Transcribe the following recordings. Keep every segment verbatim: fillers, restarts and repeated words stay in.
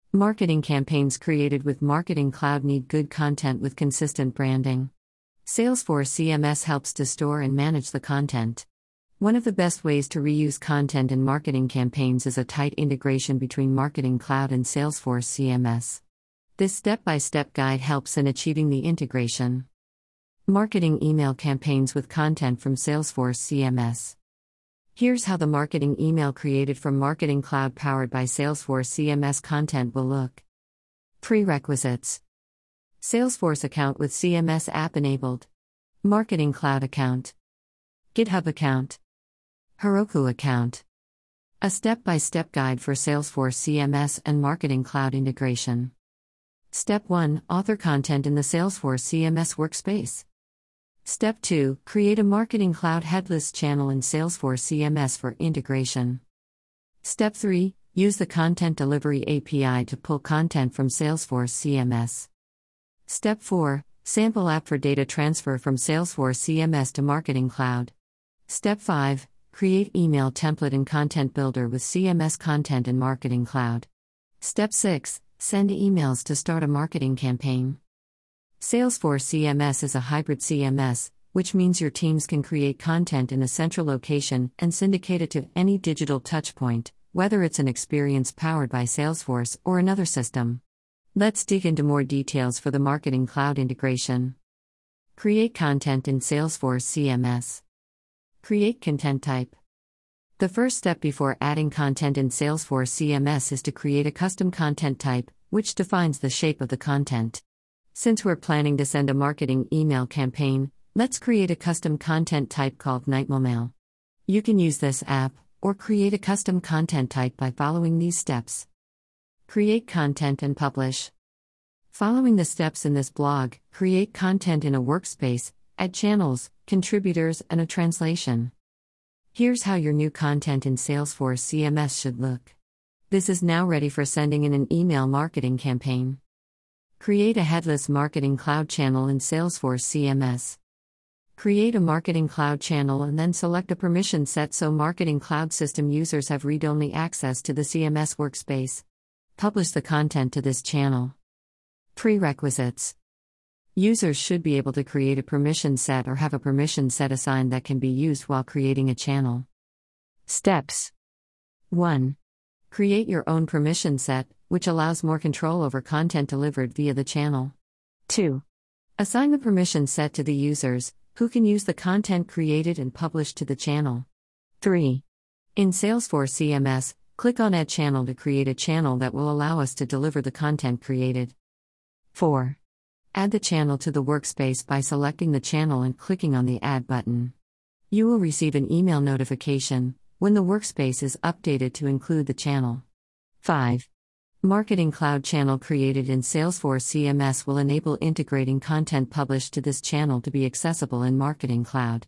Marketing campaigns created with Marketing Cloud need good content with consistent branding. Salesforce C M S helps to store and manage the content. One of the best ways to reuse content in marketing campaigns is a tight integration between Marketing Cloud and Salesforce C M S. This step-by-step guide helps in achieving the integration. Marketing email campaigns with content from Salesforce C M S. Here's how the marketing email created from Marketing Cloud powered by Salesforce C M S content will look. Prerequisites: Salesforce account with C M S app enabled, Marketing Cloud account, GitHub account, Heroku account. A step-by-step guide for Salesforce C M S and Marketing Cloud integration. Step one. Author content in the Salesforce C M S workspace. Step two. Create a Marketing Cloud headless channel in Salesforce C M S for integration. Step three. Use the Content Delivery A P I to pull content from Salesforce C M S. Step four. Sample app for data transfer from Salesforce C M S to Marketing Cloud. Step five. Create email template in Content Builder with C M S content in Marketing Cloud. Step six. Send emails to start a marketing campaign. Salesforce C M S is a hybrid C M S, which means your teams can create content in a central location and syndicate it to any digital touchpoint, whether it's an experience powered by Salesforce or another system. Let's dig into more details for the Marketing Cloud integration. Create content in Salesforce C M S. Create content type. The first step before adding content in Salesforce C M S is to create a custom content type, which defines the shape of the content. Since we're planning to send a marketing email campaign, let's create a custom content type called Nightmail. You can use this app, or create a custom content type by following these steps. Create content and publish. Following the steps in this blog, create content in a workspace, add channels, contributors, and a translation. Here's how your new content in Salesforce C M S should look. This is now ready for sending in an email marketing campaign. Create a headless Marketing Cloud channel in Salesforce C M S. Create a Marketing Cloud channel and then select a permission set so Marketing Cloud system users have read-only access to the C M S workspace. Publish the content to this channel. Prerequisites: Users should be able to create a permission set or have a permission set assigned that can be used while creating a channel. Steps: one. Create your own permission set, which allows more control over content delivered via the channel. two. Assign the permission set to the users, who can use the content created and published to the channel. three. In Salesforce C M S, click on Add Channel to create a channel that will allow us to deliver the content created. four. Add the channel to the workspace by selecting the channel and clicking on the Add button. You will receive an email notification when the workspace is updated to include the channel. five. Marketing Cloud channel created in Salesforce C M S will enable integrating content published to this channel to be accessible in Marketing Cloud.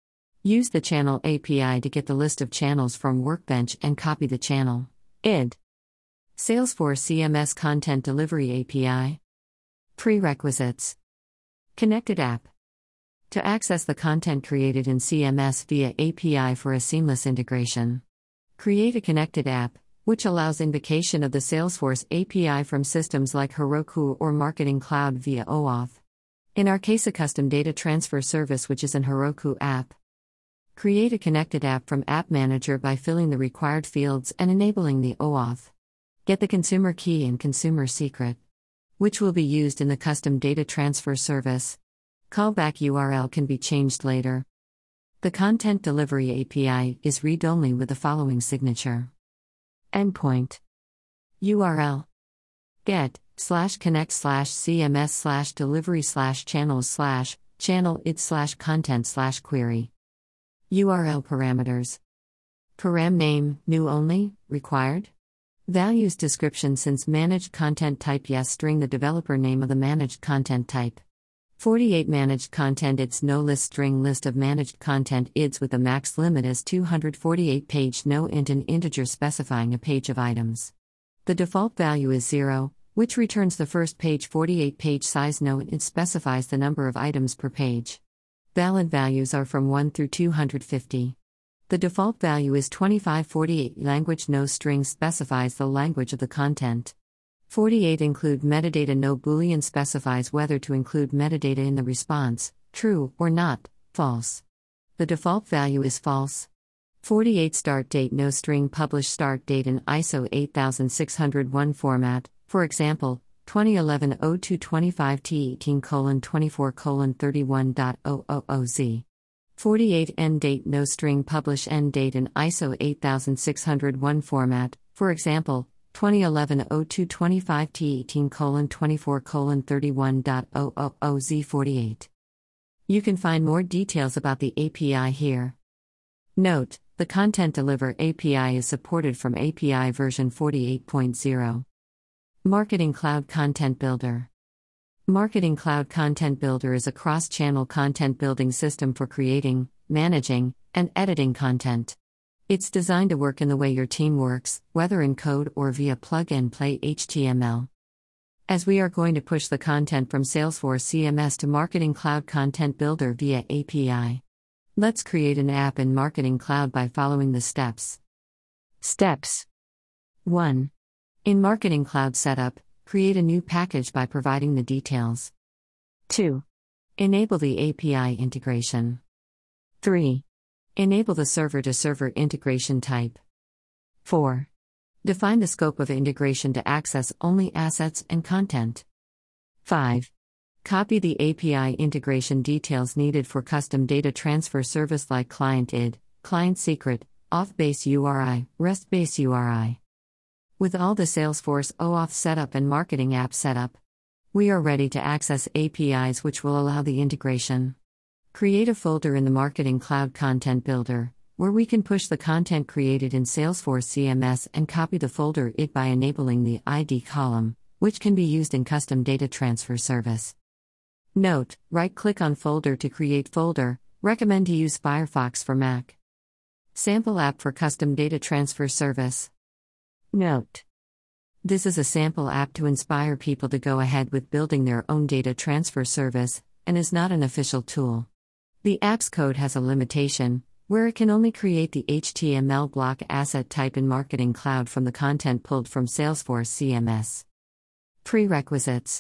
Use the Channel A P I to get the list of channels from Workbench and copy the channel. I D. Salesforce C M S Content Delivery A P I. Prerequisites: Connected app. To access the content created in C M S via A P I for a seamless integration. Create a connected app, which allows invocation of the Salesforce A P I from systems like Heroku or Marketing Cloud via OAuth. In our case, a custom data transfer service which is an Heroku app. Create a connected app from App Manager by filling the required fields and enabling the OAuth. Get the consumer key and consumer secret, which will be used in the custom data transfer service. Callback U R L can be changed later. The Content Delivery A P I is read-only with the following signature. Endpoint. U R L. Get, slash connect slash CMS slash delivery slash channels slash channel id slash content slash query. U R L parameters. Param name, new only, required. Values description since managed content type yes string the developer name of the managed content type. forty-eight managed content ids no list string list of managed content ids with a max limit as two hundred forty-eight page no int an integer specifying a page of items. The default value is zero, which returns the first page. Forty-eight page size no int specifies the number of items per page. Valid values are from one through two hundred fifty. The default value is twenty-five forty-eight. Language no string specifies the language of the content. forty-eight Include metadata. No Boolean specifies whether to include metadata in the response, true or not, false. The default value is false. forty-eight Start date. No string publish start date in I S O eight thousand six hundred one format, for example, twenty eleven oh two twenty-five T eighteen colon twenty-four colon thirty-one dot zero zero zero Z. forty-eight End date. No string publish end date in I S O eight thousand six hundred one format, for example, twenty eleven oh two twenty-five T eighteen colon twenty-four colon thirty-one dot zero zero zero Z. forty-eight. You can find more details about the A P I here. Note, the Content Deliver A P I is supported from A P I version forty-eight point zero. Marketing Cloud Content Builder. Marketing Cloud Content Builder is a cross-channel content building system for creating, managing, and editing content. It's designed to work in the way your team works, whether in code or via plug-and-play H T M L. As we are going to push the content from Salesforce C M S to Marketing Cloud Content Builder via A P I. Let's create an app in Marketing Cloud by following the steps. Steps. one. In Marketing Cloud Setup, create a new package by providing the details. two. Enable the A P I integration. three. Enable the server-to-server integration type. four. Define the scope of integration to access only assets and content. five. Copy the A P I integration details needed for custom data transfer service like client I D, client secret, auth-based U R I, REST-based U R I. With all the Salesforce OAuth setup and marketing app setup, we are ready to access A P Is which will allow the integration. Create a folder in the Marketing Cloud Content Builder, where we can push the content created in Salesforce C M S and copy the folder I D by enabling the I D column, which can be used in custom data transfer service. Note, right-click on folder to create folder, recommend to use Firefox for Mac. Sample app for custom data transfer service. Note, this is a sample app to inspire people to go ahead with building their own data transfer service, and is not an official tool. The app's code has a limitation, where it can only create the H T M L block asset type in Marketing Cloud from the content pulled from Salesforce C M S. Prerequisites.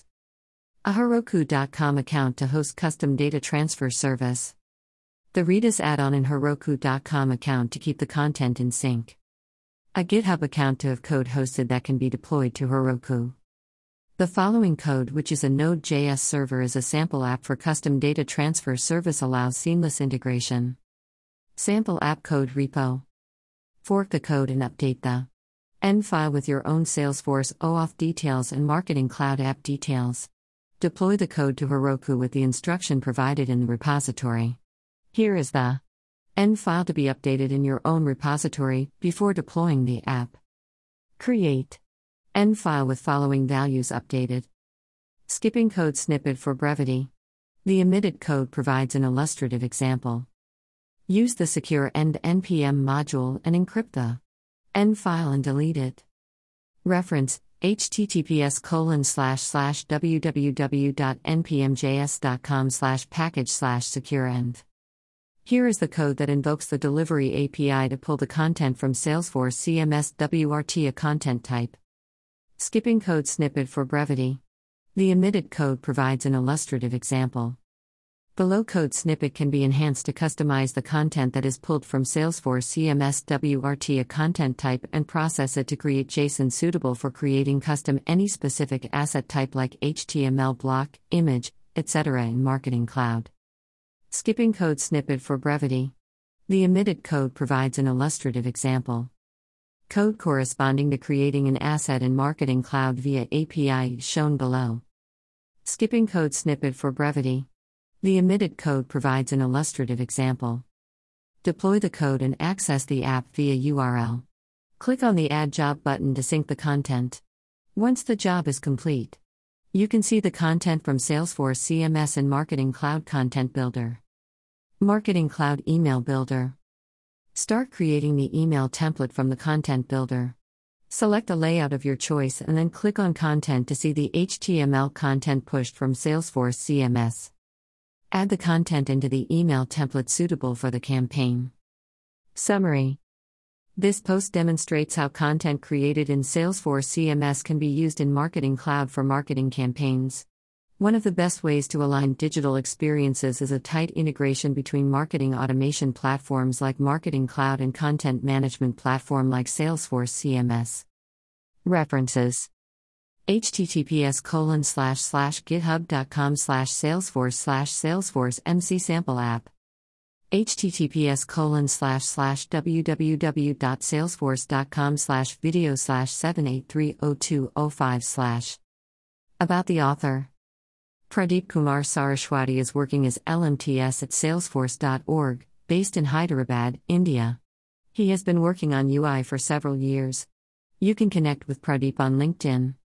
A Heroku dot com account to host custom data transfer service. The Redis add-on in Heroku dot com account to keep the content in sync. A GitHub account to have code hosted that can be deployed to Heroku. The following code, which is a Node.js server, is a sample app for custom data transfer service, allows seamless integration. Sample app code repo. Fork the code and update the end file with your own Salesforce OAuth details and Marketing Cloud app details. Deploy the code to Heroku with the instruction provided in the repository. Here is the end file to be updated in your own repository before deploying the app. Create end file with following values updated. Skipping code snippet for brevity. The omitted code provides an illustrative example. Use the secure end N P M module and encrypt the end file and delete it. Reference https colon slash slash www.npmjs.com slash package slash secure end. Here is the code that invokes the delivery A P I to pull the content from Salesforce C M S W R T, a content type. Skipping code snippet for brevity. The omitted code provides an illustrative example. Below code snippet can be enhanced to customize the content that is pulled from Salesforce C M S W R T, a content type, and process it to create JSON suitable for creating custom any specific asset type like H T M L block, image, et cetera in Marketing Cloud. Skipping code snippet for brevity. The omitted code provides an illustrative example. Code corresponding to creating an asset in Marketing Cloud via A P I is shown below. Skipping code snippet for brevity. The omitted code provides an illustrative example. Deploy the code and access the app via U R L. Click on the Add Job button to sync the content. Once the job is complete, you can see the content from Salesforce C M S in Marketing Cloud Content Builder. Marketing Cloud Email Builder. Start creating the email template from the Content Builder. Select a layout of your choice and then click on Content to see the H T M L content pushed from Salesforce C M S. Add the content into the email template suitable for the campaign. Summary. This post demonstrates how content created in Salesforce C M S can be used in Marketing Cloud for marketing campaigns. One of the best ways to align digital experiences is a tight integration between marketing automation platforms like Marketing Cloud and content management platform like Salesforce C M S. References: https colon slash slash github.com slash salesforce slash salesforce mc sample app https colon slash slash www.salesforce.com slash video slash 7830205 slash About the author. Pradeep Kumar Saraswati is working as L M T S at salesforce dot org, based in Hyderabad, India. He has been working on U I for several years. You can connect with Pradeep on LinkedIn.